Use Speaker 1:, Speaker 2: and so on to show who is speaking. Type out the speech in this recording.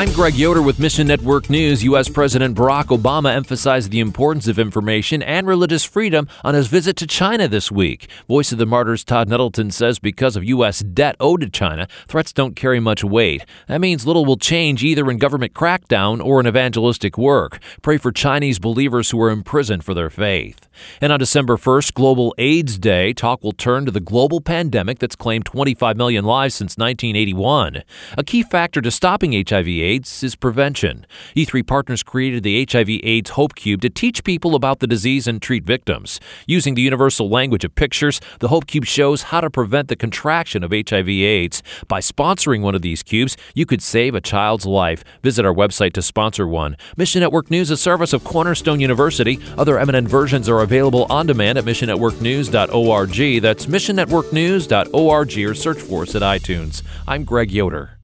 Speaker 1: I'm Greg Yoder with Mission Network News. U.S. President Barack Obama emphasized the importance of information and religious freedom on his visit to China this week. Voice of the Martyrs Todd Nettleton says because of U.S. debt owed to China, threats don't carry much weight. That means little will change either in government crackdown or in evangelistic work. Pray for Chinese believers who are imprisoned for their faith. And on December 1st, Global AIDS Day, talk will turn to the global pandemic that's claimed 25 million lives since 1981. A key factor to stopping HIV/AIDS is prevention. E3 Partners created the HIV/AIDS Hope Cube to teach people about the disease and treat victims. Using the universal language of pictures, the Hope Cube shows how to prevent the contraction of HIV/AIDS. By sponsoring one of these cubes, you could save a child's life. Visit our website to sponsor one. Mission Network News is a service of Cornerstone University. Other eminent versions are available on demand at missionnetworknews.org. That's missionnetworknews.org or search for us at iTunes. I'm Greg Yoder.